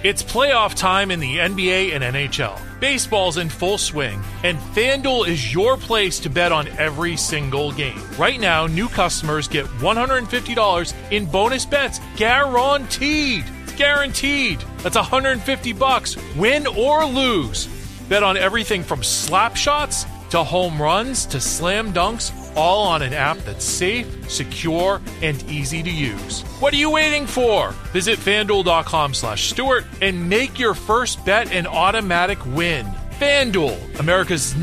It's playoff time in the NBA and NHL. Baseball's in full swing, and FanDuel is your place to bet on every single game. Right now, new customers get $150 in bonus bets guaranteed. It's guaranteed. That's $150, win or lose. Bet on everything from slap shots to home runs to slam dunks, all on an app that's safe, secure, and easy to use. What are you waiting for? Visit FanDuel.com/Stewart and make your first bet an automatic win. FanDuel, America's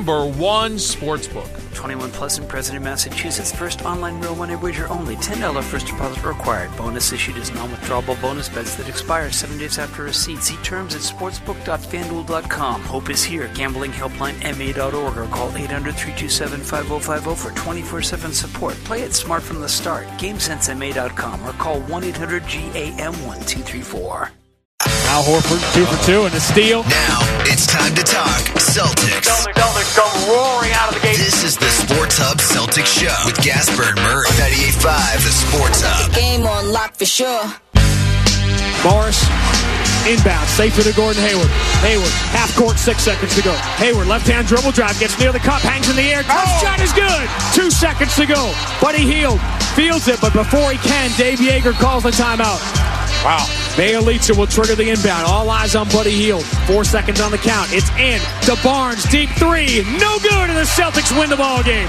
#1 sportsbook. 21 plus and present in Massachusetts. First online real money wager only. $10 first deposit required. Bonus issued as non-withdrawable bonus bets that expire 7 days after receipt. See terms at sportsbook.fanduel.com. Hope is here. Gambling helpline ma.org or call 800-327-5050 for 24/7 support. Play it smart from the start. GameSenseMA.com or call 1-800-GAM-1234. Al Horford, 2 for 2, and a steal. Now it's time to talk Celtics. Celtics come roaring out of the gate. This is the Sports Hub Celtics Show with Gasper and Murray. 98.5, the Sports Hub. Game on lock for sure. Morris, inbound, safe to the Gordon Hayward. Hayward, half court, 6 seconds to go. Hayward, left-hand dribble drive, gets near the cup, hangs in the air. Shot is good. 2 seconds to go. Buddy Hield fields it, but before he can, Dave Yeager calls the timeout. Wow. Bjelica will trigger the inbound. All eyes on Buddy Hield. 4 seconds on the count. It's in to Barnes. Deep three. No good, and the Celtics win the ball game.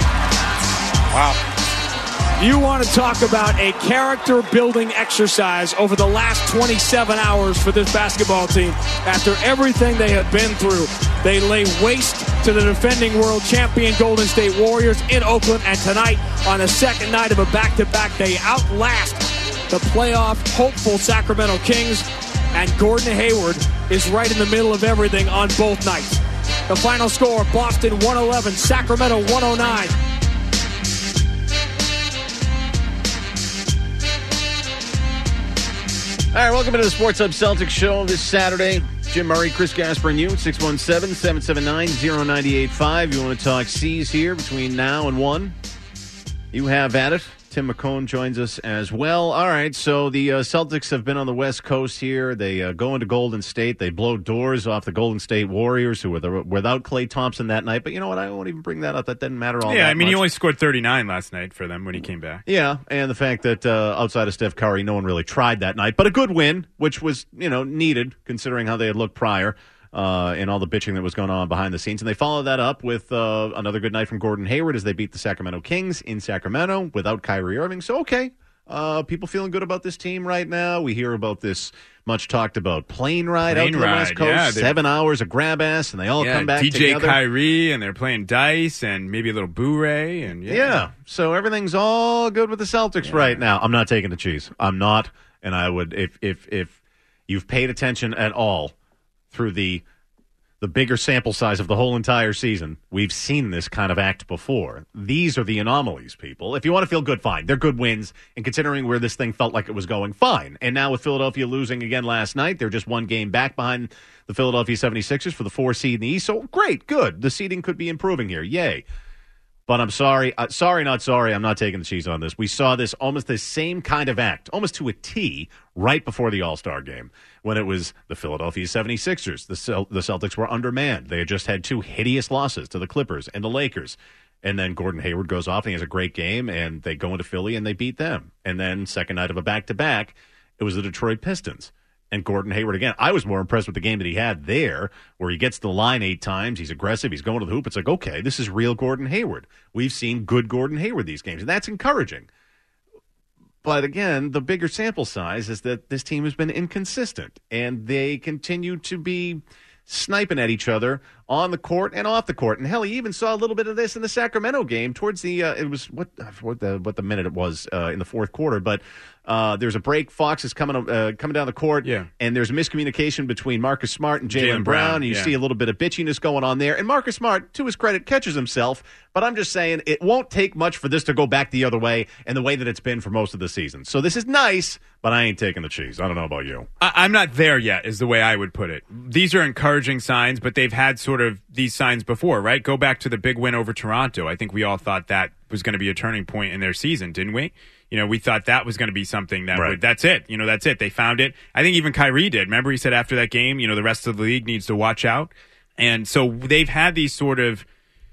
Wow. You want to talk about a character-building exercise over the last 27 hours for this basketball team. After everything they have been through, they lay waste to the defending world champion Golden State Warriors in Oakland, and tonight, on the second night of a back-to-back, they outlast the playoff hopeful Sacramento Kings, and Gordon Hayward is right in the middle of everything on both nights. The final score, Boston 111, Sacramento 109. All right, welcome to the Sports Hub Celtics Show this Saturday. Jim Murray, Chris Gasper, and you, 617-779-0985. You want to talk C's here between now and 1? You have at it. Tim McCone joins us as well. All right, so the Celtics have been on the West Coast here. They go into Golden State. They blow doors off the Golden State Warriors, who were without Klay Thompson that night. But you know what? I won't even bring that up. That didn't matter all that much. Yeah, I mean, he only scored 39 last night for them when he came back. Yeah, and the fact that outside of Steph Curry, no one really tried that night. But a good win, which was, needed, considering how they had looked prior. And all the bitching that was going on behind the scenes. And they followed that up with another good night from Gordon Hayward as they beat the Sacramento Kings in Sacramento without Kyrie Irving. So, okay, people feeling good about this team right now. We hear about this much talked about plane ride out to the West Coast, yeah, 7 hours of grab ass, and they all come back DJ together. Kyrie, and they're playing dice, and maybe a little Boo-Ray. And yeah, so everything's all good with the Celtics right now. I'm not taking the cheese. I'm not, and I would, if you've paid attention at all through the bigger sample size of the whole entire season, we've seen this kind of act before. These are the anomalies, people. If you want to feel good, fine. They're good wins, and considering where this thing felt like it was going, fine. And now with Philadelphia losing again last night, they're just one game back behind the Philadelphia 76ers for the 4 seed in the East. So great, good. The seeding could be improving here. Yay. But I'm sorry. Not sorry. I'm not taking the cheese on this. We saw this almost the same kind of act, almost to a T, right before the All-Star game, when it was the Philadelphia 76ers. The Celtics were undermanned. They had just had 2 hideous losses to the Clippers and the Lakers. And then Gordon Hayward goes off and he has a great game, and they go into Philly and they beat them. And then second night of a back-to-back, it was the Detroit Pistons. And Gordon Hayward, again, I was more impressed with the game that he had there, where he gets to the line 8 times, he's aggressive, he's going to the hoop. It's like, okay, this is real Gordon Hayward. We've seen good Gordon Hayward these games, and that's encouraging. But again, the bigger sample size is that this team has been inconsistent, and they continue to be sniping at each other on the court and off the court. And hell, he even saw a little bit of this in the Sacramento game towards the it was what the minute it was in the fourth quarter, but there's a break. Fox is coming down the court, and there's a miscommunication between Marcus Smart and Jaylen Brown, and you see a little bit of bitchiness going on there. And Marcus Smart, to his credit, catches himself, but I'm just saying it won't take much for this to go back the other way, and the way that it's been for most of the season. So this is nice, but I ain't taking the cheese. I don't know about you. I'm not there yet, is the way I would put it. These are encouraging signs, but they've had sort of these signs before, right? Go back to the big win over Toronto. I think we all thought that was going to be a turning point in their season, didn't we? we thought that was going to be something that Right. that's it. That's it. They found it. I think even Kyrie did. Remember, he said after that game, the rest of the league needs to watch out. And so they've had these sort of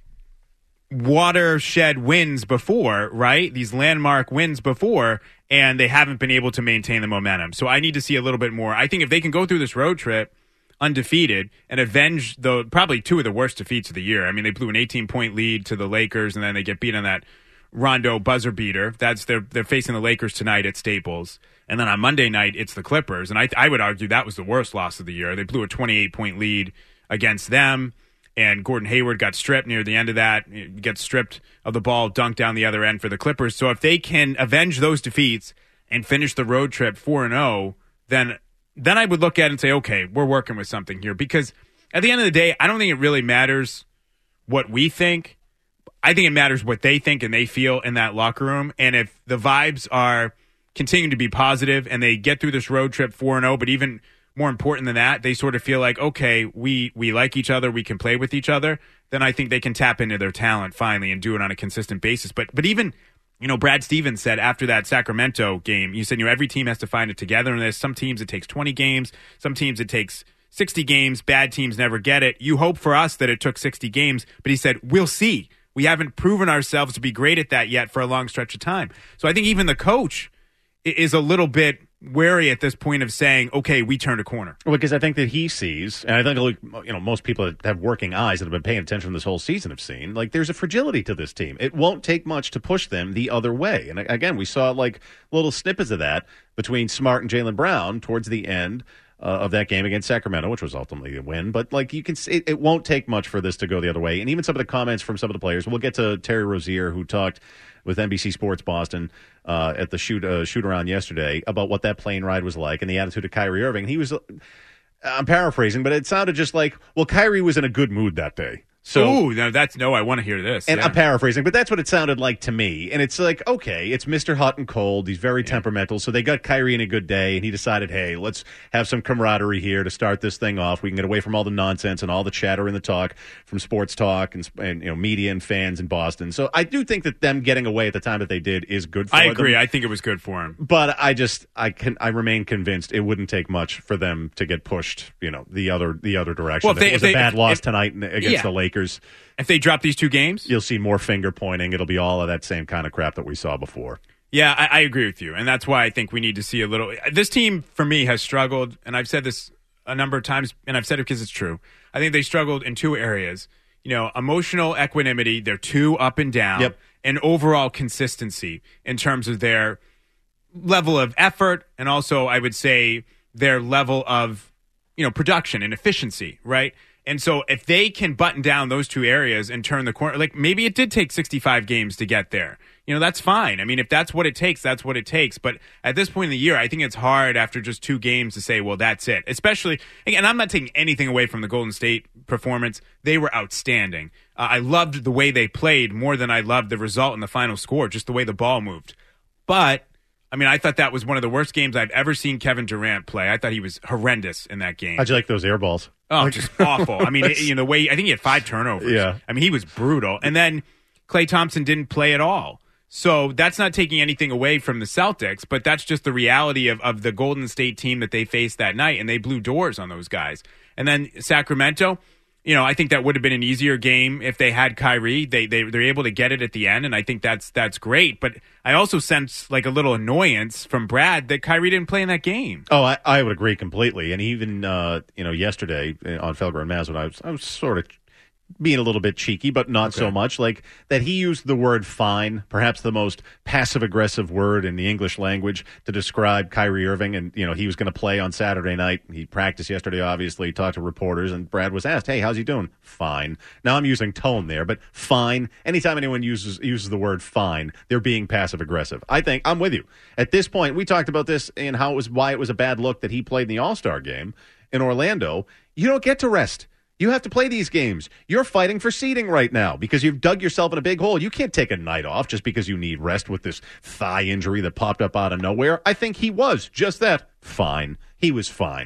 watershed wins before, right? These landmark wins before, and they haven't been able to maintain the momentum. So I need to see a little bit more. I think if they can go through this road trip undefeated and avenge probably two of the worst defeats of the year. I mean, they blew an 18-point lead to the Lakers, and then they get beat on that Rondo buzzer beater. They're facing the Lakers tonight at Staples. And then on Monday night, it's the Clippers. And I would argue that was the worst loss of the year. They blew a 28-point lead against them. And Gordon Hayward got stripped near the end of that. He gets stripped of the ball, dunked down the other end for the Clippers. So if they can avenge those defeats and finish the road trip 4-0, then I would look at it and say, okay, we're working with something here. Because at the end of the day, I don't think it really matters what we think. I think it matters what they think and they feel in that locker room. And if the vibes are continuing to be positive and they get through this road trip 4-0, but even more important than that, they sort of feel like, okay, we like each other, we can play with each other, then I think they can tap into their talent finally and do it on a consistent basis. But even, Brad Stevens said after that Sacramento game, he said, every team has to find it together in this. Some teams it takes 20 games, some teams it takes 60 games, bad teams never get it. You hope for us that it took 60 games, but he said, we'll see. We haven't proven ourselves to be great at that yet for a long stretch of time. So I think even the coach is a little bit wary at this point of saying, okay, we turned a corner. Well, because I think that he sees, and I think most people that have working eyes that have been paying attention this whole season have seen, there's a fragility to this team. It won't take much to push them the other way. And again, we saw little snippets of that between Smart and Jaylen Brown towards the end of that game against Sacramento, which was ultimately a win. But you can see, it won't take much for this to go the other way. And even some of the comments from some of the players, we'll get to Terry Rozier, who talked with NBC Sports Boston at the shoot around yesterday about what that plane ride was like and the attitude of Kyrie Irving. He was, I'm paraphrasing, but it sounded just like, well, Kyrie was in a good mood that day. So, I want to hear this. And I'm paraphrasing, but that's what it sounded like to me. And it's like, okay, it's Mr. Hot and Cold. He's very temperamental. So they got Kyrie in a good day, and he decided, hey, let's have some camaraderie here to start this thing off. We can get away from all the nonsense and all the chatter and the talk from sports talk and media and fans in Boston. So I do think that them getting away at the time that they did is good for them. I agree. I think it was good for him. But I remain convinced it wouldn't take much for them to get pushed, the other direction. Well, it was a bad loss tonight against the Lakers. If they drop these two games, you'll see more finger pointing. It'll be all of that same kind of crap that we saw before. Yeah, I agree with you. And that's why I think we need to see a little. This team, for me, has struggled. And I've said this a number of times, and I've said it because it's true. I think they struggled in two areas. Emotional equanimity, they're too up and down. Yep. And overall consistency in terms of their level of effort and also, I would say, their level of, production and efficiency, right? And so if they can button down those two areas and turn the corner, maybe it did take 65 games to get there. That's fine. I mean, if that's what it takes, that's what it takes. But at this point in the year, I think it's hard after just two games to say, well, that's it. Especially, and I'm not taking anything away from the Golden State performance. They were outstanding. I loved the way they played more than I loved the result in the final score, just the way the ball moved. But I thought that was one of the worst games I've ever seen Kevin Durant play. I thought he was horrendous in that game. How'd you like those air balls? Oh, just awful. The way I think he had 5 turnovers. Yeah. He was brutal. And then Klay Thompson didn't play at all. So that's not taking anything away from the Celtics, but that's just the reality of the Golden State team that they faced that night, and they blew doors on those guys. And then Sacramento, I think that would have been an easier game if they had Kyrie. They're able to get it at the end, and I think that's great. But I also sense a little annoyance from Brad that Kyrie didn't play in that game. Oh, I would agree completely. And even yesterday on Felger and Maz, when I was sort of being a little bit cheeky, but not so much, that he used the word fine, perhaps the most passive-aggressive word in the English language to describe Kyrie Irving. And, he was going to play on Saturday night. He practiced yesterday, obviously. He talked to reporters, and Brad was asked, hey, how's he doing? Fine. Now, I'm using tone there, but fine. Anytime anyone uses the word fine, they're being passive-aggressive. I think I'm with you. At this point, we talked about this and why it was a bad look that he played in the All-Star game in Orlando. You don't get to rest. You have to play these games. You're fighting for seeding right now because you've dug yourself in a big hole. You can't take a night off just because you need rest with this thigh injury that popped up out of nowhere. I think he was just that. Fine. He was fine.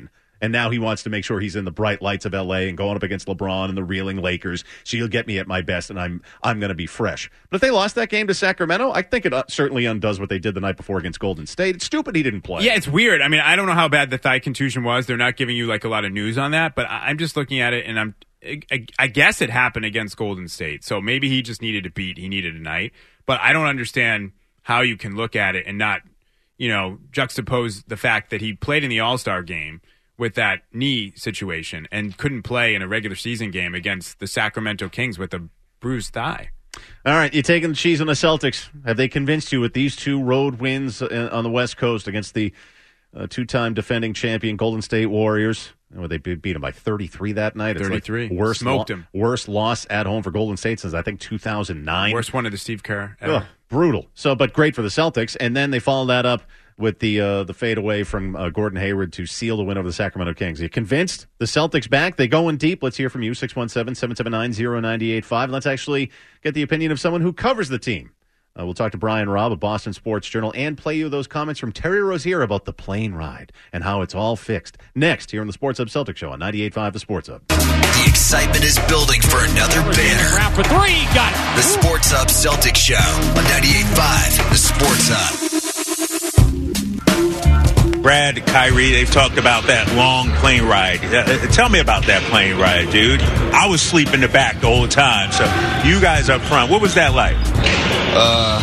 And now he wants to make sure he's in the bright lights of L.A. and going up against LeBron and the reeling Lakers. So he'll get me at my best, and I'm going to be fresh. But if they lost that game to Sacramento, I think it certainly undoes what they did the night before against Golden State. It's stupid he didn't play. Yeah, it's weird. I mean, I don't know how bad the thigh contusion was. They're not giving you like a lot of news on that, but I'm just looking at it, and I guess it happened against Golden State. So maybe he just needed a beat. He needed a night. But I don't understand how you can look at it and not, juxtapose the fact that he played in the All-Star game with that knee situation and couldn't play in a regular season game against the Sacramento Kings with a bruised thigh. All right, you're taking the cheese on the Celtics. Have they convinced you with these 2 road wins on the West Coast against the 2-time defending champion Golden State Warriors? They beat them by 33 that night. It's 33. Like Smoked him. Worst loss at home for Golden State since, I think, 2009. Worst one of the Steve Kerr ever. Ugh, brutal. But great for the Celtics. And then they follow that up with the fadeaway from Gordon Hayward to seal the win over the Sacramento Kings. Are you convinced? The Celtics back? They going deep? Let's hear from you, 617-779-0985. Let's actually get the opinion of someone who covers the team. We'll talk to Brian Robb of Boston Sports Journal and play you those comments from Terry Rozier about the plane ride and how it's all fixed. Next, here on the Sports Hub Celtics Show on 98.5 The Sports Hub. The excitement is building for another banner. Round for 3, got it. The Sports Hub Celtics Show on 98.5 The Sports Hub. Brad, Kyrie, they've talked about that long plane ride. Tell me about that plane ride, dude. I was sleeping in the back the whole time, so you guys up front, what was that like? Well,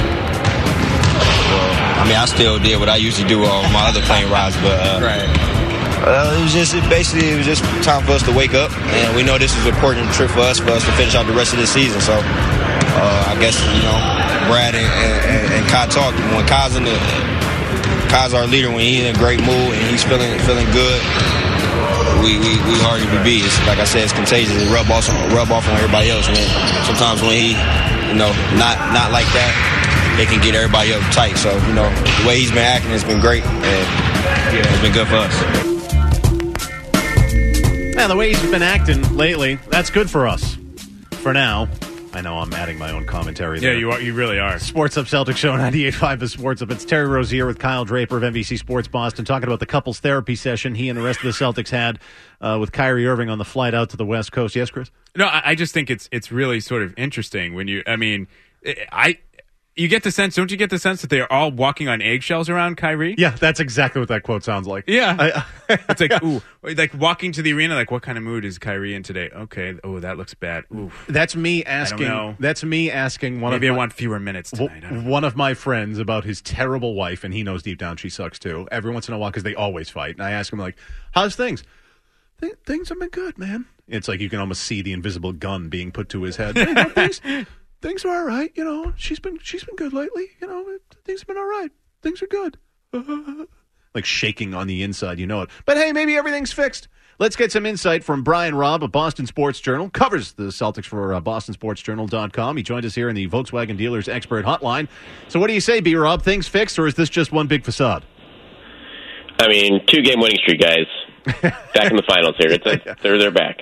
I mean, I still did what I usually do on my other plane rides, but it was just time for us to wake up, and we know this is an important trip for us to finish out the rest of the season. So I guess Brad and Kai talked. When Kai's our leader, when he's in a great mood and he's feeling good, we hard to beat. It's, like I said, it's contagious. It rub off on everybody else. And sometimes when he, not like that, it can get everybody uptight. So, the way he's been acting has been great, and it's been good for us. Yeah, the way he's been acting lately, that's good for us. For now. I know I'm adding my own commentary there. Yeah, you are. You really are. Sports Up Celtics Show, 98.5 The Sports Up. It's Terry Rozier with Kyle Draper of NBC Sports Boston talking about the couples therapy session he and the rest of the Celtics had with Kyrie Irving on the flight out to the West Coast. Yes, Chris? No, I just think it's really sort of interesting when you get the sense, don't you get the sense that they're all walking on eggshells around Kyrie? Yeah, that's exactly what that quote sounds like. Yeah. It's like, ooh, like walking to the arena, like, what kind of mood is Kyrie in today? Okay, oh, that looks bad. Oof. That's me asking. I don't know. That's me asking Maybe I want fewer minutes tonight. One of my friends about his terrible wife, and he knows deep down she sucks too. Every once in a while, because they always fight. And I ask him, like, how's things? Things have been good, man. It's like you can almost see the invisible gun being put to his head. Things are all right, She's been good lately, Things have been all right. Things are good. Like shaking on the inside, it. But hey, maybe everything's fixed. Let's get some insight from Brian Robb of Boston Sports Journal. Covers the Celtics for BostonSportsJournal.com. He joined us here in the Volkswagen Dealers Expert Hotline. So, what do you say, B. Rob? Things fixed, or is this just one big facade? I mean, 2-game winning streak, guys. Back in the finals here. They're back.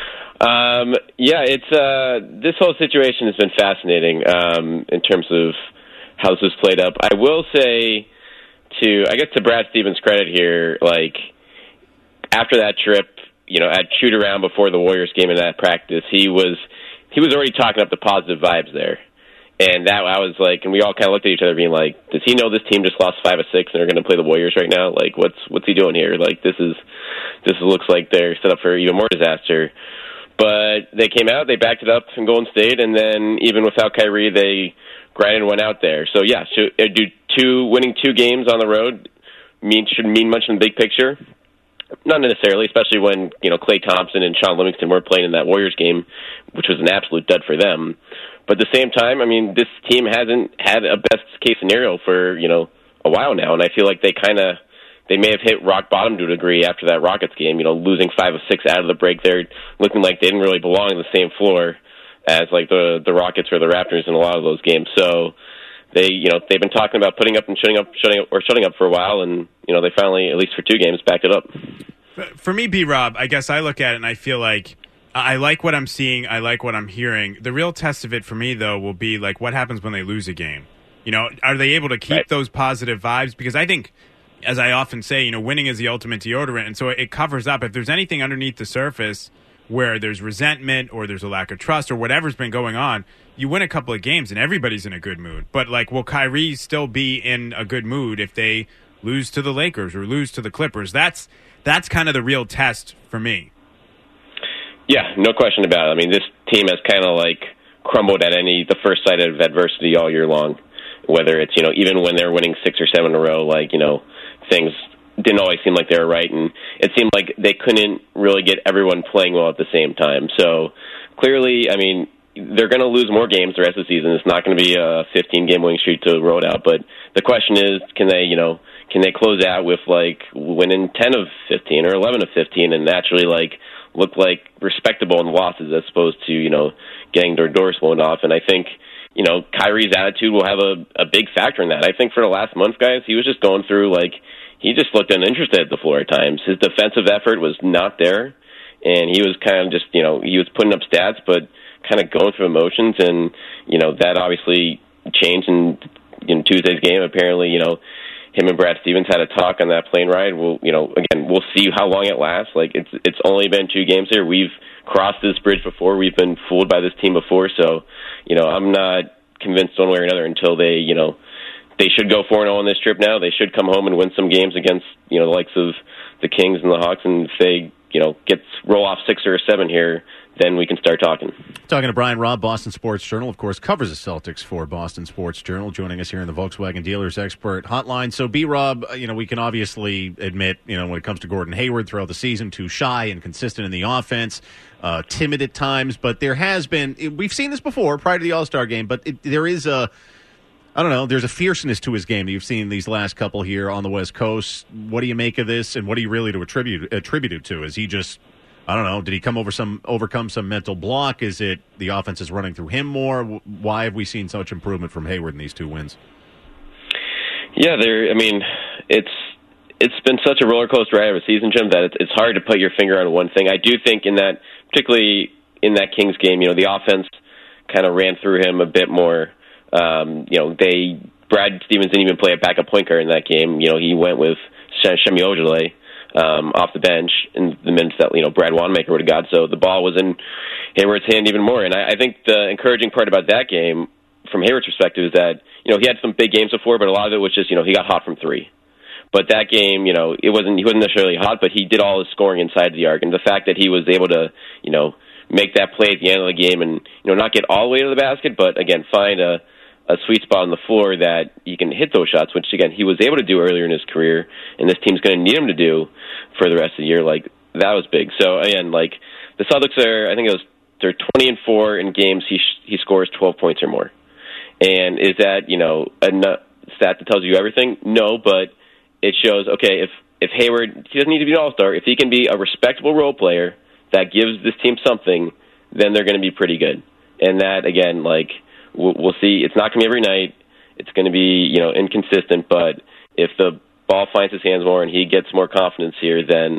It's this whole situation has been fascinating in terms of how this was played up. I will say to Brad Stevens' credit here, like after that trip, at shoot around before the Warriors game in that practice, he was already talking up the positive vibes there. And that I was like, and we all kind of looked at each other being like, does he know this team just lost 5 of 6 and they're going to play the Warriors right now? Like, what's he doing here? Like, this looks like they're set up for even more disaster. But they came out, they backed it up in Golden State, and then even without Kyrie, they grinded and went out there. So, yeah, winning 2 games on the road shouldn't mean much in the big picture. Not necessarily, especially when, Klay Thompson and Sean Livingston weren't playing in that Warriors game, which was an absolute dud for them. But at the same time, I mean, this team hasn't had a best-case scenario for, a while now, and I feel like they may have hit rock bottom to a degree after that Rockets game, losing 5 of 6 out of the break there, looking like they didn't really belong on the same floor as like the Rockets or the Raptors in a lot of those games. So they've been talking about putting up and shutting up for a while, and they finally, at least for 2 games, backed it up. For me, B-Rob, I guess I look at it and I feel like I like what I'm seeing, I like what I'm hearing. The real test of it for me, though, will be like what happens when they lose a game. Are they able to keep those positive vibes? Because I think as I often say, winning is the ultimate deodorant, and so it covers up. If there's anything underneath the surface where there's resentment or there's a lack of trust or whatever's been going on, you win a couple of games and everybody's in a good mood. But, will Kyrie still be in a good mood if they lose to the Lakers or lose to the Clippers? That's kind of the real test for me. Yeah, no question about it. I mean, this team has kind of, crumbled at the first sight of adversity all year long. Whether it's, even when they're winning 6 or 7 in a row, things didn't always seem like they were right, and it seemed like they couldn't really get everyone playing well at the same time. So clearly, I mean, they're going to lose more games the rest of the season. It's not going to be a 15-game winning streak to roll it out. But the question is, can they close out with winning 10 of 15 or 11 of 15 and actually look respectable in losses as opposed to getting their doors blown off? And I think Kyrie's attitude will have a big factor in that. I think for the last month, guys, he was just going through he just looked uninterested at the floor at times. His defensive effort was not there, and he was kind of just, he was putting up stats, but kind of going through emotions, and, that obviously changed in Tuesday's game. Apparently, him and Brad Stevens had a talk on that plane ride. Again, we'll see how long it lasts. It's only been 2 games here. We've crossed this bridge before. We've been fooled by this team before, so, I'm not convinced one way or another until they should go 4-0 on this trip now. They should come home and win some games against, the likes of the Kings and the Hawks. And if they, roll off 6 or 7 here, then we can start talking. Talking to Brian Robb, Boston Sports Journal, of course, covers the Celtics for Boston Sports Journal, joining us here in the Volkswagen Dealers Expert Hotline. So, B-Rob, we can obviously admit, when it comes to Gordon Hayward throughout the season, too shy and consistent in the offense, timid at times. But there has been, we've seen this before prior to the All-Star game, but there is there's a fierceness to his game that you've seen these last couple here on the West Coast. What do you make of this, and what are you really to attribute it to? Is he just, did he overcome some mental block? Is it the offense is running through him more? Why have we seen such improvement from Hayward in these 2 wins? Yeah, it's been such a roller coaster ride of a season, Jim, that it's hard to put your finger on one thing. I do think particularly in that Kings game, the offense kind of ran through him a bit more. Brad Stevens didn't even play a backup point guard in that game. He went with Semi Ojeleye off the bench in the minutes that Brad Wanamaker would have got. So the ball was in Hayward's hand even more. And I think the encouraging part about that game, from Hayward's perspective, is that he had some big games before, but a lot of it was just he got hot from 3. But that game, he wasn't necessarily hot, but he did all his scoring inside the arc. And the fact that he was able to make that play at the end of the game and not get all the way to the basket, but again find a sweet spot on the floor that he can hit those shots, which, again, he was able to do earlier in his career, and this team's going to need him to do for the rest of the year. That was big. So, again, the Celtics they're 20-4 in games he scores 12 points or more. And is that, a stat that tells you everything? No, but it shows, okay, if Hayward, he doesn't need to be an all-star, if he can be a respectable role player that gives this team something, then they're going to be pretty good. And that, again, we'll see. It's not going to be every night. It's going to be, inconsistent. But if the ball finds his hands more and he gets more confidence here, then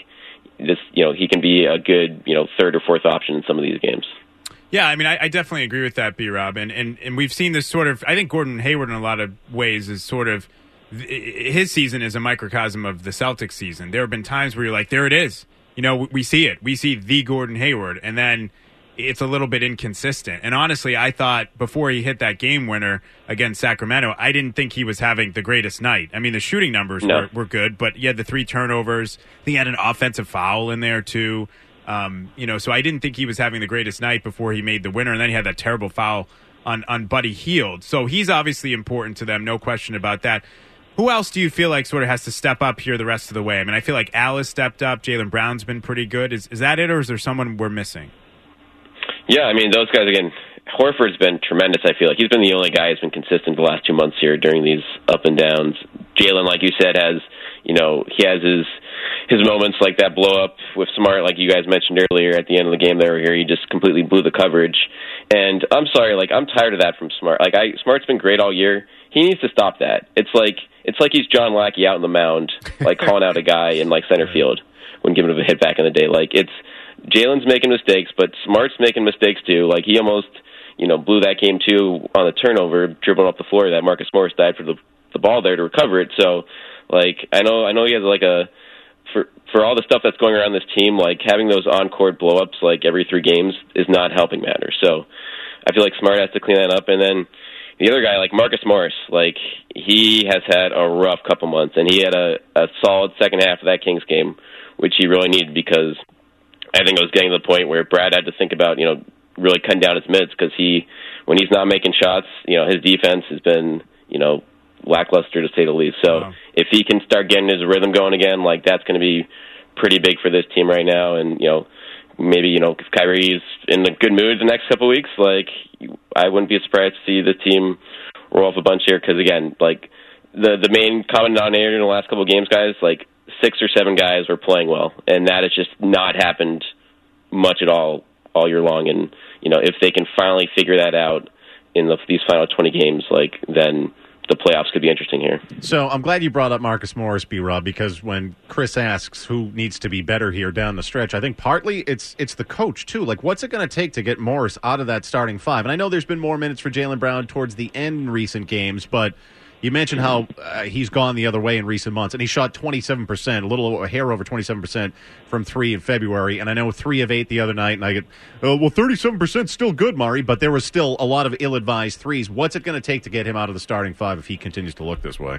he can be a good, 3rd or 4th option in some of these games. Yeah, I definitely agree with that, B-Rob. And we've seen this sort of, I think Gordon Hayward in a lot of ways is sort of, his season is a microcosm of the Celtics season. There have been times where you're like, there it is. We see it. We see the Gordon Hayward. And then it's a little bit inconsistent. And honestly, I thought before he hit that game winner against Sacramento, I didn't think he was having the greatest night. The shooting numbers were good, but he had the 3 turnovers. I think he had an offensive foul in there too. So I didn't think he was having the greatest night before he made the winner. And then he had that terrible foul on Buddy Hield. So he's obviously important to them. No question about that. Who else do you feel like sort of has to step up here the rest of the way? I feel like Alice stepped up. Jaylen Brown's been pretty good. Is that it, or is there someone we're missing? Yeah, those guys, again, Horford's been tremendous, I feel like. He's been the only guy who's been consistent the last 2 months here during these up and downs. Jaylen, like you said, has, he has his moments like that blow up with Smart, like you guys mentioned earlier at the end of the game there here. He just completely blew the coverage. And I'm sorry, I'm tired of that from Smart. Smart's been great all year. He needs to stop that. It's like he's John Lackey out on the mound, calling out a guy in center field when giving him a hit back in the day. Jaylen's making mistakes, but Smart's making mistakes too. He almost, blew that game too on a turnover, dribbling up the floor that Marcus Morris died for the ball there to recover it. So, Like, I know he has like for all the stuff that's going around this team, like having those on-court blow-ups like every 3 games is not helping matters. So I feel like Smart has to clean that up. And then the other guy, like Marcus Morris, like he has had a rough couple months, and he had a solid second half of that Kings game, which he really needed, because I think it was getting to the point where Brad had to think about, really cutting down his minutes, because when he's not making shots, his defense has been, lackluster to say the least. So if he can start getting his rhythm going again, like that's going to be pretty big for this team right now. And, maybe, if Kyrie's in a good mood the next couple of weeks, like I wouldn't be surprised to see the team roll off a bunch here. Because again, like the main common denominator in the last couple of games, guys, like 6 or 7 guys were playing well, and that has just not happened much at all year long. And, if they can finally figure that out in these final 20 games, like then the playoffs could be interesting here. So I'm glad you brought up Marcus Morris, B-Rob, because when Chris asks who needs to be better here down the stretch, I think partly it's the coach, too. Like, what's it going to take to get Morris out of that starting 5? And I know there's been more minutes for Jaylen Brown towards the end in recent games, but you mentioned how he's gone the other way in recent months, and he shot 27%, a hair over 27% from 3 in February, and I know 3 of 8 the other night, and I get, 37% still good, Mari, but there was still a lot of ill-advised threes. What's it going to take to get him out of the starting 5 if he continues to look this way?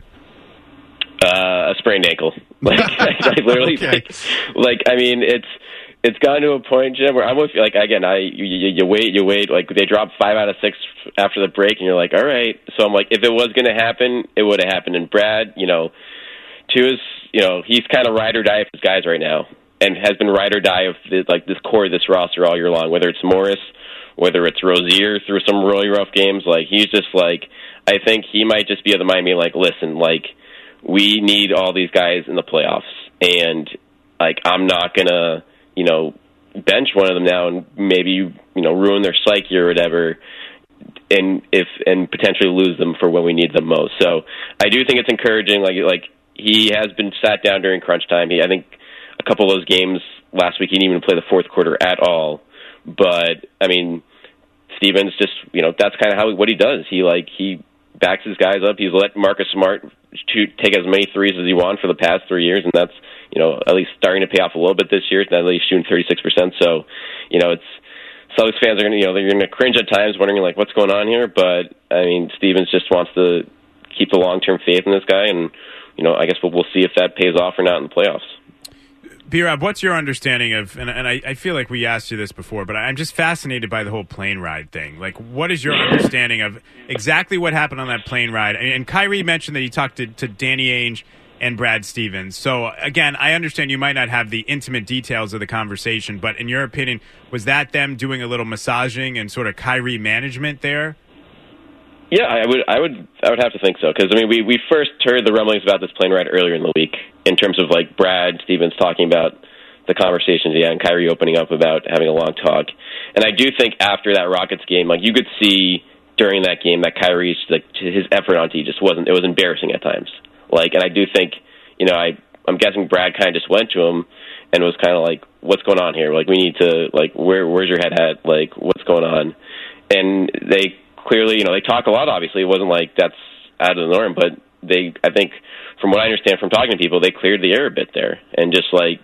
A sprained ankle. Like, I literally, okay. I mean, it's gotten to a point, Jim, where I'm with you. Like, again, you wait. Like, they dropped 5 out of 6 after the break, and you're like, all right. So I'm like, if it was going to happen, it would have happened. And Brad, to his, he's kind of ride or die of his guys right now, and has been ride or die of this core of this roster all year long. Whether it's Morris, whether it's Rozier through some really rough games, like he's just like, I think he might just be of the mind being like, listen, like we need all these guys in the playoffs, and like I'm not gonna bench one of them now and maybe, ruin their psyche or whatever, and potentially lose them for when we need them most. So I do think it's encouraging. Like he has been sat down during crunch time. I think a couple of those games last week, he didn't even play the fourth quarter at all. But I mean, Stevens just, that's kind of what he does. He backs his guys up. He's let Marcus Smart take as many threes as he wants for the past 3 years, and that's, at least starting to pay off a little bit this year. It's at least shooting 36%. So, it's Celtics fans are going to, they're going to cringe at times, wondering like what's going on here. But I mean, Stevens just wants to keep the long-term faith in this guy, and I guess we'll see if that pays off or not in the playoffs. B-Rob, what's your understanding of, and I feel like we asked you this before, but I'm just fascinated by the whole plane ride thing. Like, what is your understanding of exactly what happened on that plane ride? And Kyrie mentioned that he talked to Danny Ainge and Brad Stevens. So, again, I understand you might not have the intimate details of the conversation, but in your opinion, was that them doing a little massaging and sort of Kyrie management there? Yeah, I would have to think so, because I mean we first heard the rumblings about this plane ride earlier in the week in terms of like Brad Stevens talking about the conversations he had and Kyrie opening up about having a long talk, and I do think after that Rockets game, like you could see during that game that Kyrie's like his effort on T just wasn't, it was embarrassing at times. Like, and I do think I'm guessing Brad kind of just went to him and was kind of like, what's going on here? Like we need to like where's your head at? Like what's going on? And they clearly, they talk a lot, obviously. It wasn't like that's out of the norm, but I think, from what I understand from talking to people, they cleared the air a bit there. And just like,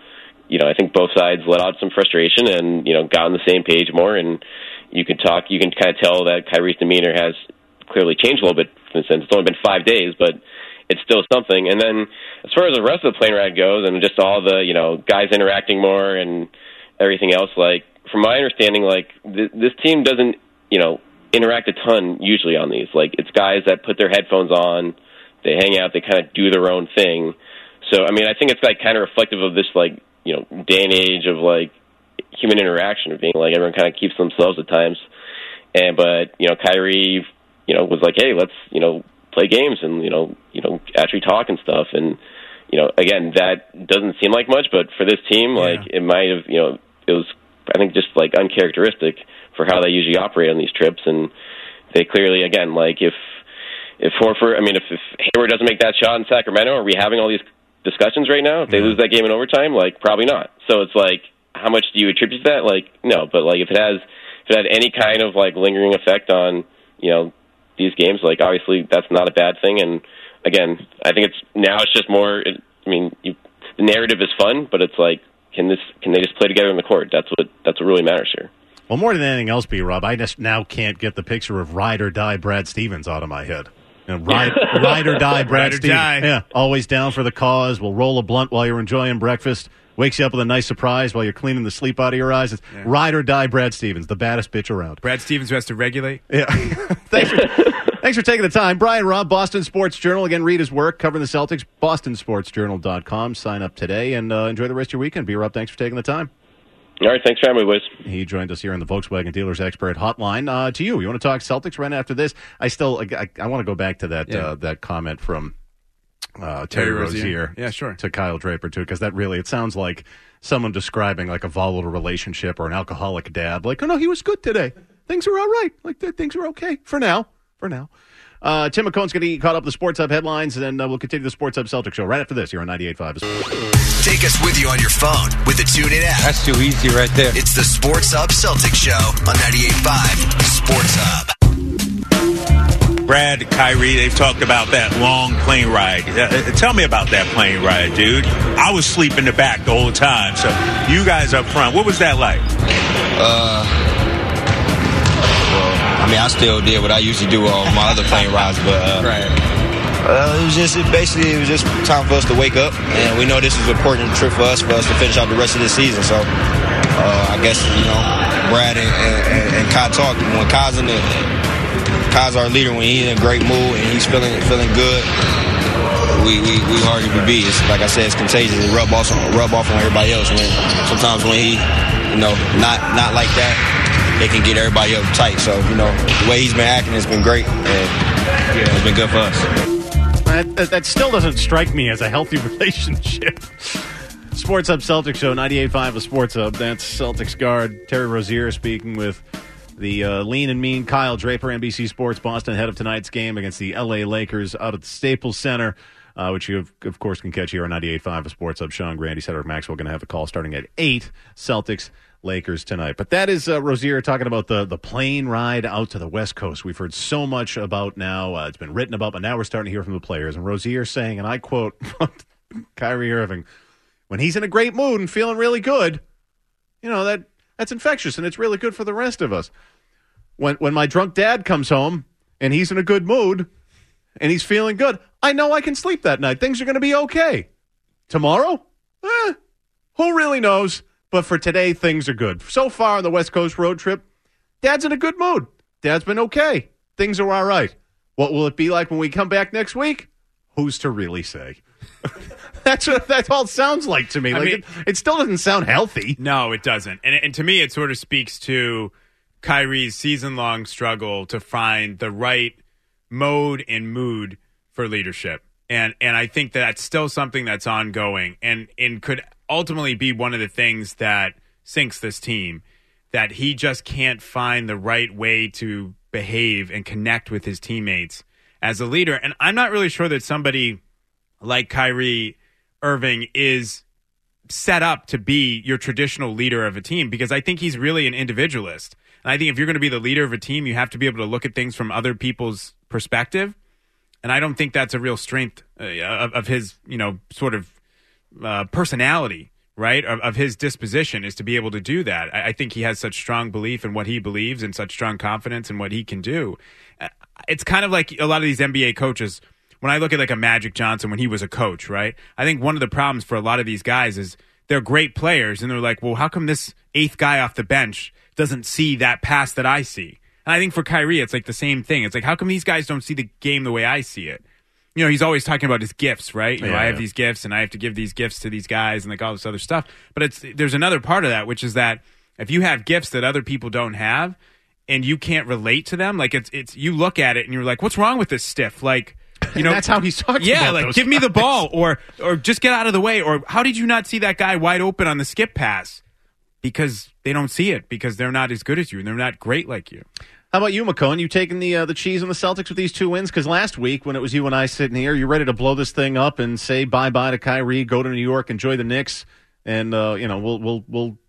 I think both sides let out some frustration and, got on the same page more. And you can kind of tell that Kyrie's demeanor has clearly changed a little bit since then. It's only been 5 days, but it's still something. And then as far as the rest of the plane ride goes and just all the, guys interacting more and everything else, like, from my understanding, like, this team doesn't, interact a ton usually on these. Like, it's guys that put their headphones on, they hang out, they kind of do their own thing. So, I mean, I think it's like kind of reflective of this, like, day and age of like human interaction, of being like everyone kind of keeps themselves at times. But Kyrie, was like, hey, let's, play games and, actually talk and stuff. And, again, that doesn't seem like much, but for this team, like, it might have, it was, I think, just like uncharacteristic for how they usually operate on these trips. And they clearly, again, like if Hayward doesn't make that shot in Sacramento, are we having all these discussions right now? If they lose that game in overtime, like probably not. So it's like, how much do you attribute to that? Like, no, but like if it had any kind of like lingering effect on, these games, like obviously that's not a bad thing. And again, I think it's just more. The narrative is fun, but it's like, can they just play together on the court? That's what really matters here. Well, more than anything else, B-Rob, I just now can't get the picture of ride or die Brad Stevens out of my head. Ride or die Brad Stevens. Yeah, always down for the cause. Will roll a blunt while you're enjoying breakfast. Wakes you up with a nice surprise while you're cleaning the sleep out of your eyes. It's ride or die Brad Stevens, the baddest bitch around. Brad Stevens who has to regulate. Yeah. Thanks for taking the time. Brian Robb, Boston Sports Journal. Again, read his work covering the Celtics, bostonsportsjournal.com. Sign up today and enjoy the rest of your weekend. B-Rob, thanks for taking the time. All right, thanks for having me, boys. He joined us here on the Volkswagen Dealers Expert Hotline. To you want to talk Celtics right after this? I want to go back to that comment from Terry Rozier. Yeah, sure. To Kyle Draper, too, because it sounds like someone describing like a volatile relationship or an alcoholic dad. Like, oh, no, he was good today. Things are all right. Like, things are okay for now. Tim McCone's going to get caught up with the Sports Hub headlines, and then we'll continue the Sports Hub Celtics show right after this here on 98.5. Take us with you on your phone with the TuneIn app. That's too easy right there. It's the Sports Hub Celtics show on 98.5 Sports Hub. Brad, Kyrie, they've talked about that long plane ride. Tell me about that plane ride, dude. I was sleeping in the back the whole time, so you guys up front, what was that like? I still did what I usually do on my other plane rides, but it was just time for us to wake up, and we know this is an important trip for us to finish out the rest of the season. So I guess Brad and Kai talked. When Kai's our leader, when he's in a great mood and he's feeling good, we already would be. It's, like I said, it's contagious. It rub off on everybody else. Sometimes when he not like that, they can get everybody up tight. So, the way he's been acting has been great, and it's been good for us. That still doesn't strike me as a healthy relationship. Sports Hub Celtics show, 98.5 of Sports Hub. That's Celtics guard Terry Rozier speaking with the lean and mean Kyle Draper, NBC Sports Boston, ahead of tonight's game against the L.A. Lakers out at the Staples Center, which you, of course, can catch here on 98.5 of Sports Hub. Sean Grandi, Cedric Maxwell going to have a call starting at 8, Celtics Lakers tonight. But that is Rozier talking about the plane ride out to the West Coast. We've heard so much about now. It's been written about, but now we're starting to hear from the players. And Rozier saying, and I quote Kyrie Irving, when he's in a great mood and feeling really good, that's infectious, and it's really good for the rest of us. When my drunk dad comes home and he's in a good mood and he's feeling good, I know I can sleep that night. Things are going to be okay. Tomorrow? Who really knows? But for today, things are good. So far on the West Coast road trip, Dad's in a good mood. Dad's been okay. Things are all right. What will it be like when we come back next week? Who's to really say? That's what that all sounds like to me. It still doesn't sound healthy. No, it doesn't. And to me, it sort of speaks to Kyrie's season-long struggle to find the right mode and mood for leadership. And I think that's still something that's ongoing and could ultimately be one of the things that sinks this team, that he just can't find the right way to behave and connect with his teammates as a leader. And I'm not really sure that somebody like Kyrie Irving is set up to be your traditional leader of a team, because I think he's really an individualist. And I think if you're going to be the leader of a team, you have to be able to look at things from other people's perspective. And I don't think that's a real strength of his, sort of personality, right? Of his disposition, is to be able to do that. I think he has such strong belief in what he believes and such strong confidence in what he can do. It's kind of like a lot of these NBA coaches. When I look at like a Magic Johnson when he was a coach, right? I think one of the problems for a lot of these guys is they're great players, and they're like, well, how come this eighth guy off the bench doesn't see that pass that I see? And I think for Kyrie, it's like the same thing. It's like, how come these guys don't see the game the way I see it? He's always talking about his gifts, right? I have these gifts, and I have to give these gifts to these guys, and like all this other stuff. But there's another part of that, which is that if you have gifts that other people don't have, and you can't relate to them, like it's you look at it and you're like, what's wrong with this stiff? Like, that's how he's talking. Yeah, about like those give me the guys. ball, or just get out of the way, or how did you not see that guy wide open on the skip pass? Because they don't see it, because they're not as good as you, and they're not great like you. How about you, McCone? You taking the cheese on the Celtics with these 2 wins? Because last week, when it was you and I sitting here, you ready to blow this thing up and say bye-bye to Kyrie, go to New York, enjoy the Knicks, and we'll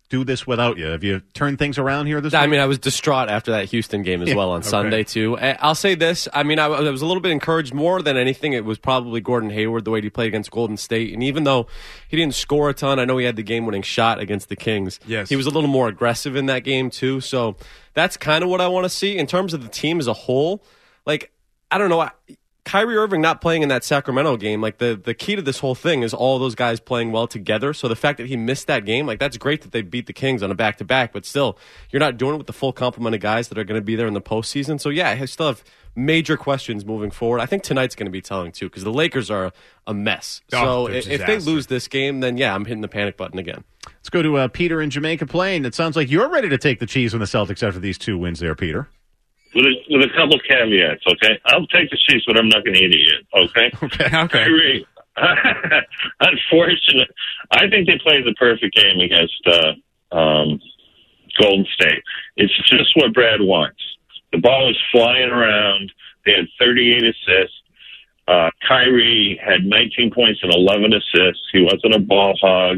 do this without you? Have you turned things around here this week? I mean, I was distraught after that Houston game as well on Sunday, too. I'll say this. I mean, I was a little bit encouraged more than anything. It was probably Gordon Hayward, the way he played against Golden State. And even though he didn't score a ton, I know he had the game-winning shot against the Kings. Yes. He was a little more aggressive in that game, too. So that's kind of what I want to see. In terms of the team as a whole, like, I don't know. Kyrie Irving not playing in that Sacramento game, like the key to this whole thing is all those guys playing well together. So the fact that he missed that game, like that's great that they beat the Kings on a back-to-back, but still, you're not doing it with the full complement of guys that are going to be there in the postseason. So yeah, I still have major questions moving forward. I think tonight's going to be telling too, because the Lakers are a mess. So if they lose this game, then yeah, I'm hitting the panic button again. Let's go to Peter in Jamaica Plain. It sounds like you're ready to take the cheese on the Celtics after these 2 wins there, Peter. With a couple caveats, okay? I'll take the Chiefs, but I'm not going to eat it yet, okay? Okay. Kyrie, unfortunate. I think they played the perfect game against Golden State. It's just what Brad wants. The ball was flying around. They had 38 assists. Kyrie had 19 points and 11 assists. He wasn't a ball hog.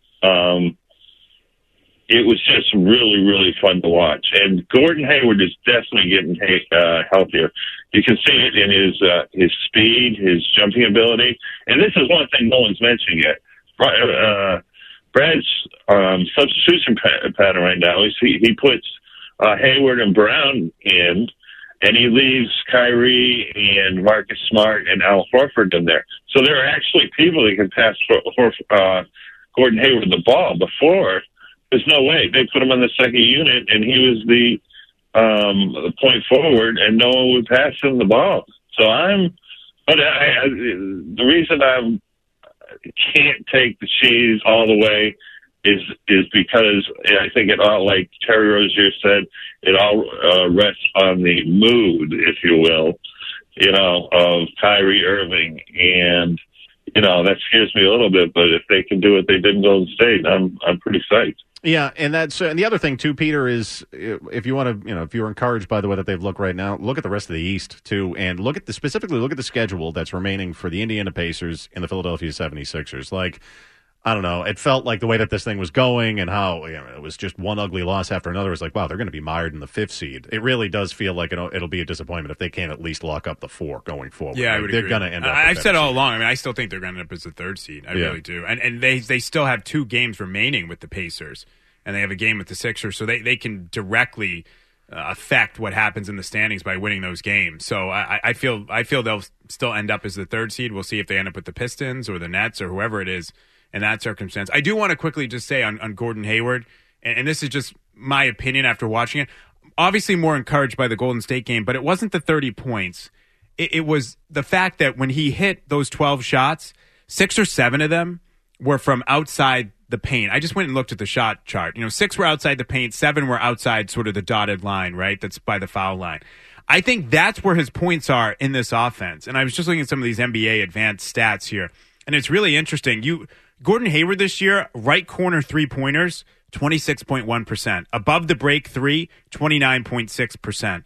It was just really, really fun to watch. And Gordon Hayward is definitely getting healthier. You can see it in his speed, his jumping ability. And this is one thing no one's mentioning yet. Brad's substitution pattern right now is he puts Hayward and Brown in, and he leaves Kyrie and Marcus Smart and Al Horford in there. So there are actually people that can pass Gordon Hayward the ball. Before, there's no way. They put him on the second unit, and he was the point forward, and no one would pass him the ball. So the reason I can't take the cheese all the way is because I think it all, like Terry Rozier said, it all rests on the mood, if you will, of Kyrie Irving. And, that scares me a little bit, but if they can do what they did in Golden State, I'm pretty psyched. Yeah, and the other thing too, Peter, is if you want to, if you're encouraged by the way that they've looked right now, look at the rest of the East too, and look at the schedule that's remaining for the Indiana Pacers and the Philadelphia 76ers. Like, I don't know, it felt like the way that this thing was going and how it was just one ugly loss after another. It was like, wow, they're going to be mired in the 5th seed. It really does feel like it'll be a disappointment if they can't at least lock up the 4 going forward. Yeah, I would agree. They're going to end up. I've said all along. I mean, I still think they're going to end up as the 3rd seed. I really do. And they still have 2 games remaining with the Pacers, and they have a game with the Sixers, so they can directly affect what happens in the standings by winning those games. So I feel they'll still end up as the 3rd seed. We'll see if they end up with the Pistons or the Nets or whoever it is in that circumstance. I do want to quickly just say on Gordon Hayward, and this is just my opinion after watching it, obviously more encouraged by the Golden State game, but it wasn't the 30 points. It was the fact that when he hit those 12 shots, 6 or 7 of them were from outside the paint. I just went and looked at the shot chart. 6 were outside the paint, 7 were outside sort of the dotted line, right? That's by the foul line. I think that's where his points are in this offense. And I was just looking at some of these NBA advanced stats here, and it's really interesting. Gordon Hayward this year, right corner 3-pointers, 26.1%. Above the break 3, 29.6%.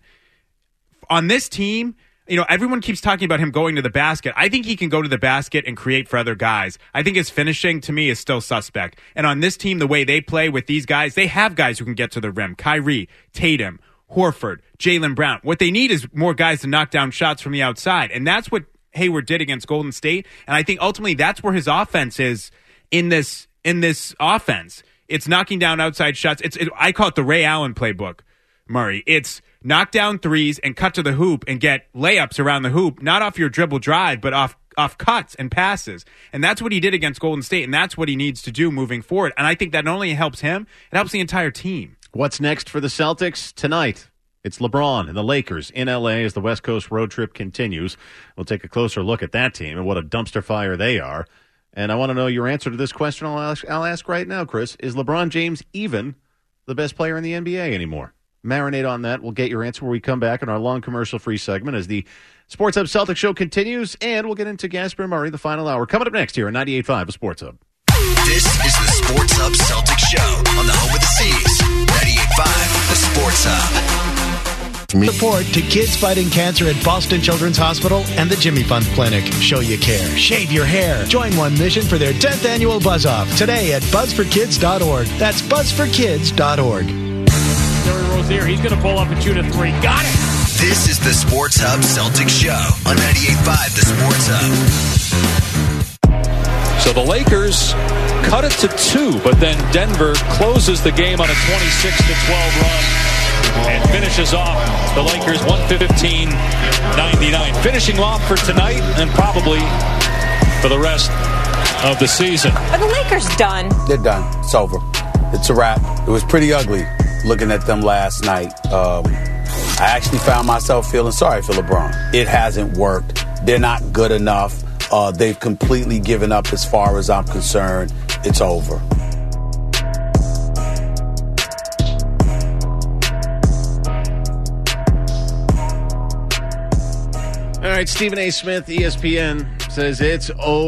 On this team, everyone keeps talking about him going to the basket. I think he can go to the basket and create for other guys. I think his finishing, to me, is still suspect. And on this team, the way they play with these guys, they have guys who can get to the rim. Kyrie, Tatum, Horford, Jaylen Brown. What they need is more guys to knock down shots from the outside. And that's what Hayward did against Golden State. And I think ultimately that's where his offense is in this offense. It's knocking down outside shots. I call it the Ray Allen playbook, Murray. It's knock down threes and cut to the hoop and get layups around the hoop, not off your dribble drive, but off cuts and passes. And that's what he did against Golden State, and that's what he needs to do moving forward. And I think that not only helps him, it helps the entire team. What's next for the Celtics tonight? It's LeBron and the Lakers in L.A. as the West Coast road trip continues. We'll take a closer look at that team and what a dumpster fire they are. And I want to know your answer to this question I'll ask right now, Chris. Is LeBron James even the best player in the NBA anymore? Marinate on that. We'll get your answer when we come back in our long commercial-free segment as the Sports Hub Celtics show continues, and we'll get into Gasper Murray, the final hour. Coming up next here on 98.5, the Sports Hub. This is the Sports Hub Celtics show on the home of the Seas. 98.5, the Sports Hub. Support to kids fighting cancer at Boston Children's Hospital and the Jimmy Fund Clinic. Show you care. Shave your hair. Join One Mission for their 10th annual Buzz Off today at buzzforkids.org. That's buzzforkids.org. Terry Rozier, he's going to pull up and shoot a three. Got it! This is the Sports Hub Celtics Show on 98.5 The Sports Hub. So the Lakers cut it to 2, but then Denver closes the game on a 26-12 run and finishes off the Lakers 115-99. Finishing off for tonight and probably for the rest of the season. Are the Lakers done? They're done. It's over. It's a wrap. It was pretty ugly looking at them last night. I actually found myself feeling sorry for LeBron. It hasn't worked. They're not good enough. They've completely given up as far as I'm concerned. It's over. All right, Stephen A. Smith, ESPN, says it's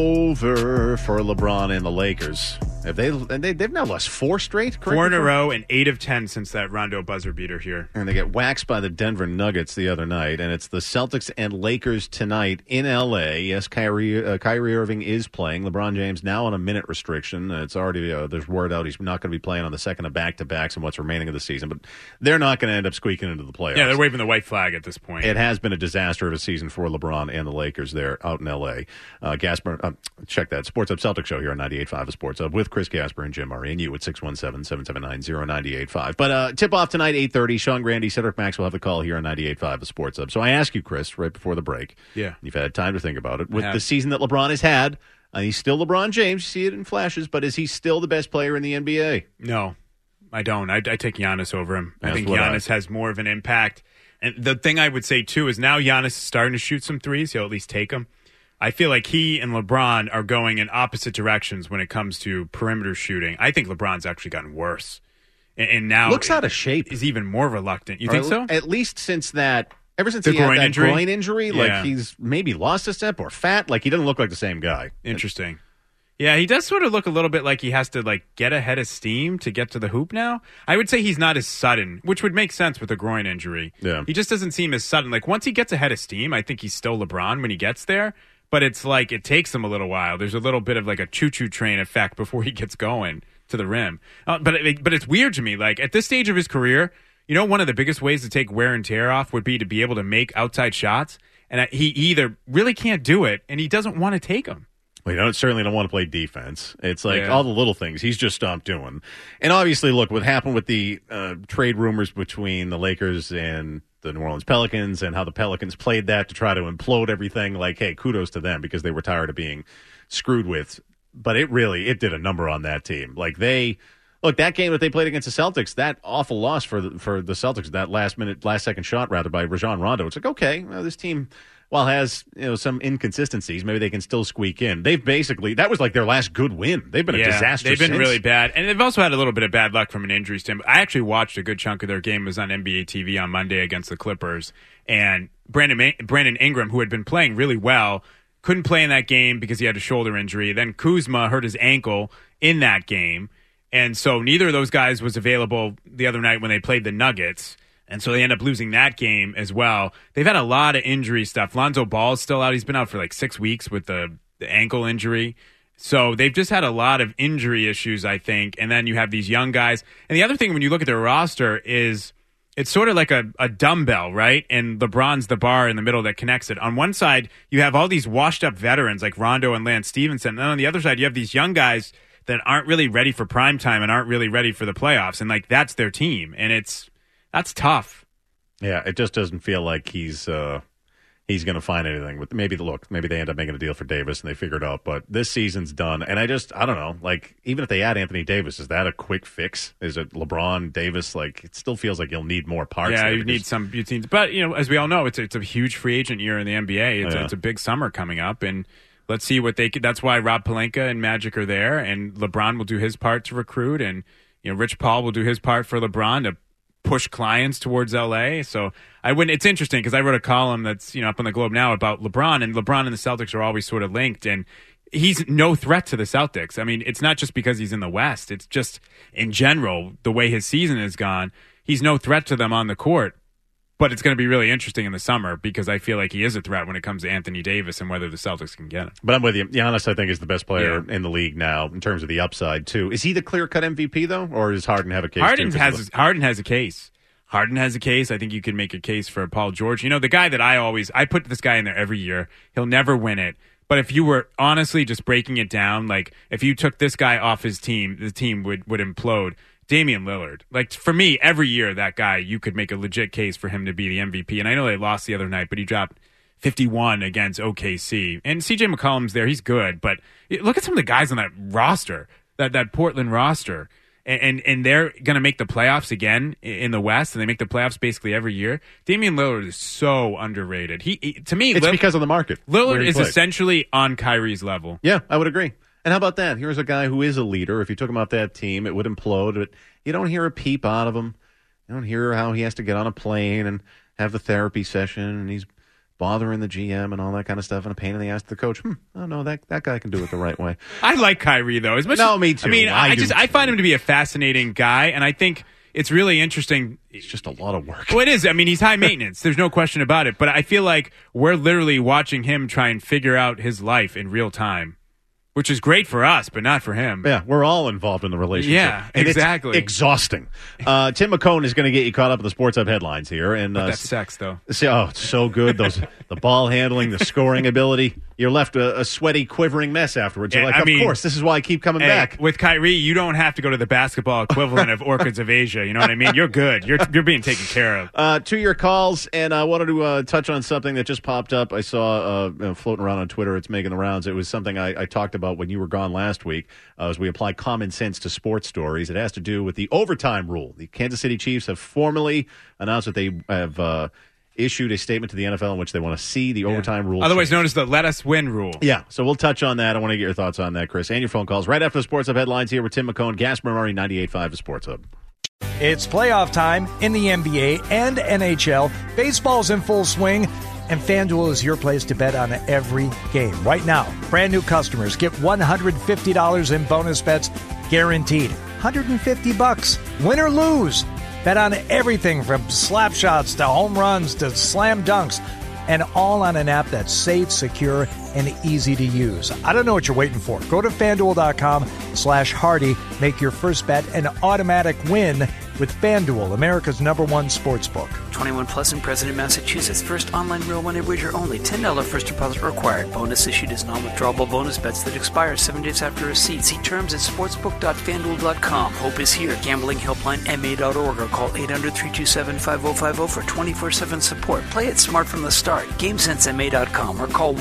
over for LeBron and the Lakers. They've now lost 4 straight? 4 in a row and 8 of 10 since that Rondo buzzer beater here. And they get waxed by the Denver Nuggets the other night. And it's the Celtics and Lakers tonight in L.A. Yes, Kyrie Irving is playing. LeBron James now on a minute restriction. It's already, there's word out he's not going to be playing on the second of back-to-backs in what's remaining of the season. But they're not going to end up squeaking into the playoffs. Yeah, they're waving the white flag at this point. It has been a disaster of a season for LeBron and the Lakers there out in L.A. Gasper, check that. Sports Hub Celtics Show here on 98.5 The Sports Hub with Chris Gasper and Jim Murray, and you at 617-779-0985. But tip-off tonight, 8:30. Sean Grandy, Cedric Max will have the call here on 98.5 The Sports Hub. So I ask you, Chris, right before the break. Yeah. You've had time to think about it. With the season that LeBron has had, he's still LeBron James. You see it in flashes, but is he still the best player in the NBA? No, I don't. I take Giannis over him. I think Giannis has more of an impact. And the thing I would say, too, is now Giannis is starting to shoot some threes. He'll at least take them. I feel like he and LeBron are going in opposite directions when it comes to perimeter shooting. I think LeBron's actually gotten worse. And now looks out of shape. He's even more reluctant. You think so? At least since that, ever since the he had that injury? groin injury, like he's maybe lost a step or fat. Like he doesn't look like the same guy. Interesting. Yeah, he does sort of look a little bit like he has to get ahead of steam to get to the hoop now. I would say he's not as sudden, which would make sense with a groin injury. Yeah. He just doesn't seem as sudden. Like once he gets ahead of steam, I think he's still LeBron when he gets there. But it's like it takes him a little while. There's a little bit of like a choo-choo train effect before he gets going to the rim. But it's weird to me. Like at this stage of his career, one of the biggest ways to take wear and tear off would be to be able to make outside shots. And he either really can't do it, and he doesn't want to take them. Well, you certainly don't want to play defense. It's like all the little things he's just stopped doing. And obviously, look, what happened with the trade rumors between the Lakers and the New Orleans Pelicans and how the Pelicans played that to try to implode everything. Like, hey, kudos to them because they were tired of being screwed with. But it did a number on that team. Like that game that they played against the Celtics, that awful loss for the Celtics, that last second shot rather by Rajon Rondo. It's like, okay, well, this team, while has some inconsistencies, maybe they can still squeak in. They've basically, that was like their last good win. They've been a disaster. They've been since. really bad, and they've also had a little bit of bad luck from an injury standpoint. I actually watched a good chunk of their game. It was on NBA TV on Monday against the Clippers, and Brandon Ingram, who had been playing really well, couldn't play in that game because he had a shoulder injury. Then Kuzma hurt his ankle in that game, and so neither of those guys was available the other night when they played the Nuggets. And so they end up losing that game as well. They've had a lot of injury stuff. Lonzo Ball's still out. He's been out for like 6 weeks with the ankle injury. So they've just had a lot of injury issues, I think. And then you have these young guys. And the other thing when you look at their roster is it's sort of like a dumbbell, right? And LeBron's the bar in the middle that connects it. On one side, you have all these washed-up veterans like Rondo and Lance Stevenson. And then on the other side, you have these young guys that aren't really ready for prime time and aren't really ready for the playoffs. And like that's their team. And that's tough. Yeah, it just doesn't feel like he's going to find anything. Maybe they end up making a deal for Davis and they figure it out. But this season's done, and I don't know. Like even if they add Anthony Davis, is that a quick fix? Is it LeBron Davis? Like it still feels like you'll need more parts. Yeah, you need some teams. But as we all know, it's a huge free agent year in the NBA. It's a big summer coming up, and let's see what they could. That's why Rob Pelinka and Magic are there, and LeBron will do his part to recruit, and Rich Paul will do his part for LeBron to push clients towards LA. So it's interesting because I wrote a column that's up on the Globe now about LeBron, and LeBron and the Celtics are always sort of linked, and he's no threat to the Celtics. I mean, it's not just because he's in the West. It's just in general, the way his season has gone, he's no threat to them on the court. But it's going to be really interesting in the summer because I feel like he is a threat when it comes to Anthony Davis and whether the Celtics can get him. But I'm with you. Giannis, I think, is the best player in the league now in terms of the upside, too. Is he the clear-cut MVP, though, or does Harden have a case, Harden has a case. Harden has a case. I think you can make a case for Paul George. You know, the guy that I put this guy in there every year. He'll never win it. But if you were honestly just breaking it down, like if you took this guy off his team, the team would implode. Damian Lillard. Like, for me, every year, that guy, you could make a legit case for him to be the MVP. And I know they lost the other night, but he dropped 51 against OKC. And CJ McCollum's there. He's good. But look at some of the guys on that roster, that Portland roster. And they're going to make the playoffs again in the West, and they make the playoffs basically every year. Damian Lillard is so underrated. To me, it's because of the market. Lillard is essentially on Kyrie's level. Yeah, I would agree. And how about that? Here's a guy who is a leader. If you took him off that team, it would implode. But you don't hear a peep out of him. You don't hear how he has to get on a plane and have the therapy session, and he's bothering the GM and all that kind of stuff, and a pain in the ass to the coach. Oh, no, that guy can do it the right way. I like Kyrie, though. Me too. I mean, I find him to be a fascinating guy, and I think it's really interesting. It's just a lot of work. Well, it is. I mean, he's high maintenance. There's no question about it. But I feel like we're literally watching him try and figure out his life in real time, which is great for us, but not for him. Yeah, we're all involved in the relationship. Yeah, and exactly. It's exhausting. Tim McCone is going to get you caught up in the Sports Hub headlines here. And that's sex, though. It's so good. The ball handling, the scoring ability. You're left a sweaty, quivering mess afterwards. You're like, of course, this is why I keep coming back. With Kyrie, you don't have to go to the basketball equivalent of Orchids of Asia. You know what I mean? You're good. You're being taken care of. To your calls, and I wanted to touch on something that just popped up. I saw floating around on Twitter. It's making the rounds. It was something I talked about when you were gone last week as we apply common sense to sports stories. It has to do with the overtime rule. The Kansas City Chiefs have formally announced that they have issued a statement to the NFL in which they want to see the overtime rule. Otherwise known as the let us win rule. Yeah, so we'll touch on that. I want to get your thoughts on that, Chris, and your phone calls right after the Sports Hub headlines here with Tim McCone, Gasper Murray, 98.5 The Sports Hub. It's playoff time in the NBA and NHL. Baseball's in full swing, and FanDuel is your place to bet on every game. Right now, brand new customers get $150 in bonus bets guaranteed. $150, win or lose. Bet on everything from slap shots to home runs to slam dunks, and all on an app that's safe, secure, and easy to use. I don't know what you're waiting for. Go to FanDuel.com/Hardy. Make your first bet an automatic win with FanDuel, America's #1 sportsbook. 21 plus and present in Massachusetts. First online real money wager only. $10 first deposit required. Bonus issued as non-withdrawable bonus bets that expire 7 days after receipt. See terms at sportsbook.fanduel.com. Hope is here. Gambling helpline MA.org or call 800-327-5050 for 24/7 support. Play it smart from the start. GameSenseMA.com or call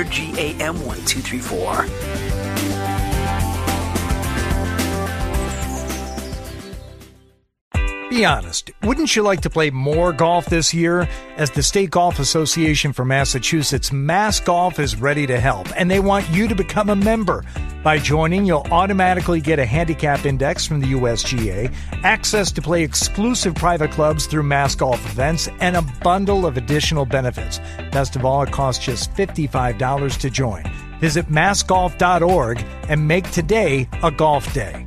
1-800-GAM-1234. Be honest, wouldn't you like to play more golf this year? As the State Golf Association for Massachusetts, Mass Golf is ready to help, and they want you to become a member. By joining, you'll automatically get a handicap index from the USGA, access to play exclusive private clubs through Mass Golf events, and a bundle of additional benefits. Best of all, it costs just $55 to join. Visit massgolf.org and make today a golf day.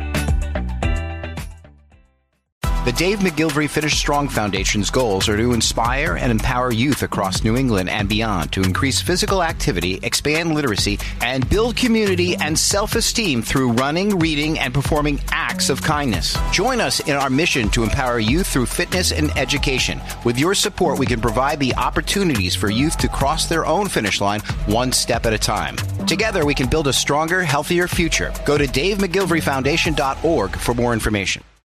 The Dave McGilvery Finish Strong Foundation's goals are to inspire and empower youth across New England and beyond to increase physical activity, expand literacy, and build community and self-esteem through running, reading, and performing acts of kindness. Join us in our mission to empower youth through fitness and education. With your support, we can provide the opportunities for youth to cross their own finish line one step at a time. Together, we can build a stronger, healthier future. Go to DaveMcGilveryFoundation.org for more information.